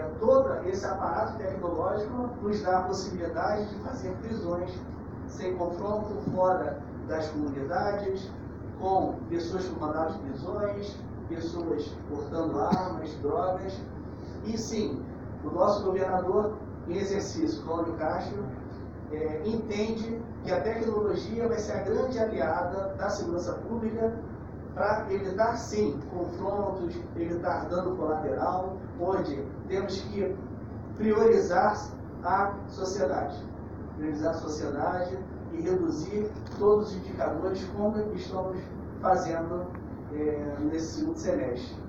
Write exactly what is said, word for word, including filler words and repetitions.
é, todo esse aparato tecnológico nos dá a possibilidade de fazer prisões sem confronto, fora das comunidades, com pessoas com mandato de prisões, pessoas portando armas, drogas. E sim, o nosso governador em exercício, Cláudio Castro, é, entende que a tecnologia vai ser a grande aliada da segurança pública para evitar, sim, confrontos, evitar dano colateral, onde temos que priorizar a sociedade, priorizar a sociedade e reduzir todos os indicadores, como estamos fazendo é, nesse segundo semestre.